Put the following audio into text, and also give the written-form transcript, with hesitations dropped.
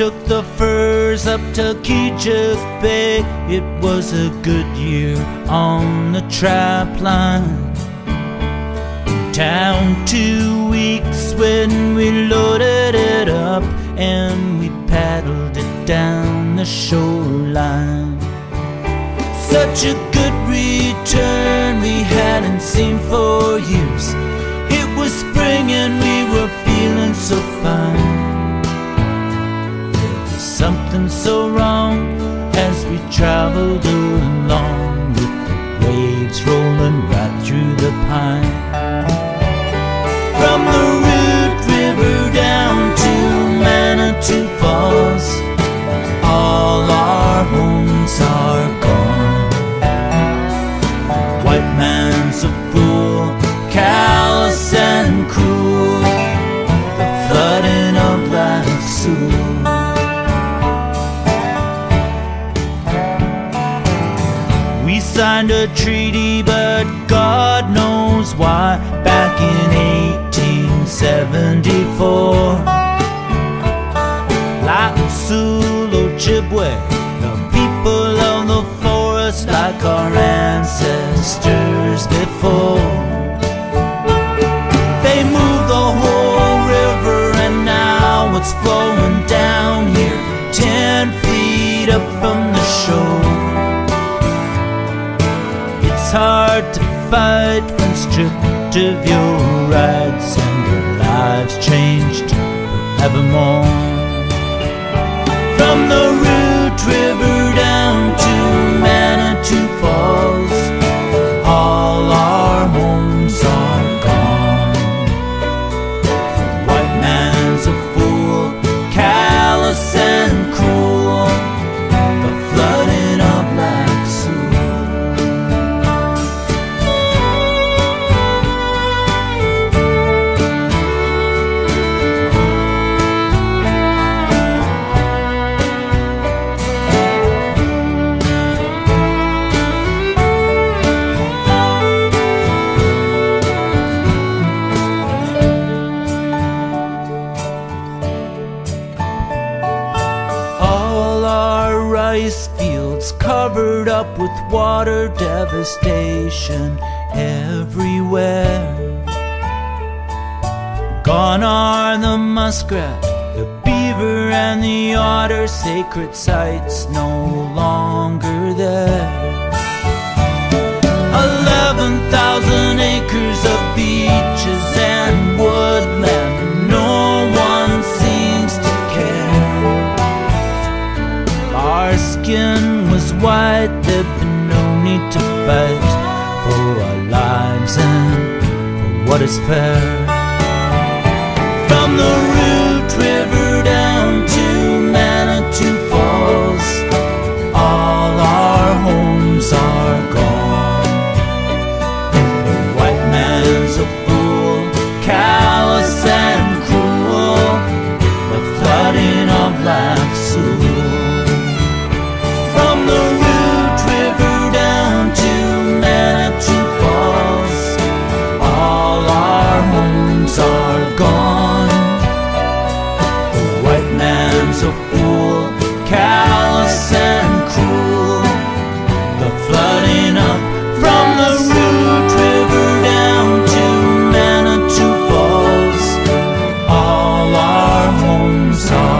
took the furs up to Keechuk Bay. It was a good year on the trap line. Down 2 weeks when we loaded it up and we paddled it down the shoreline. Such a good return we hadn't seen for years. It was spring and we were feeling so fine. There was something so wrong as we traveled along, with the waves rolling right through the pine. From the Root River down to Manitou Falls, all our homes are gone. White man's a fool, callous and cruel, the flooding of Lac Seul. We signed a treaty, but God knows why, back in 1874. Lac Seul, Ojibwe, the people of the forest, like our ancestors before. They moved the whole river and now it's flowing down here 10 feet up from the shore. It's hard to fight when stripped of your rights and your lives changed forevermore. From the Root River down to Manitou Falls, all our homes are gone. The white man's a fool, callous and cruel, the flooding of Lac Seul. Rice fields covered up with water, devastation everywhere. Gone are the muskrat, the beaver and the otter, sacred sites no longer there. 11,000 acres of beaches and woodland, no one seems to care. Our skin was white, there'd been no need to fight for our lives and for what is fair. From the Root River down to Manitou Falls, all our homes are gone. The white man's a fool, callous and cruel, the flooding of Lac Seul. From the Root River down to Manitou Falls, all our homes are gone. The white man's a fool, callous and cruel, the flooding up. From the Root River down to Manitou Falls, all our homes are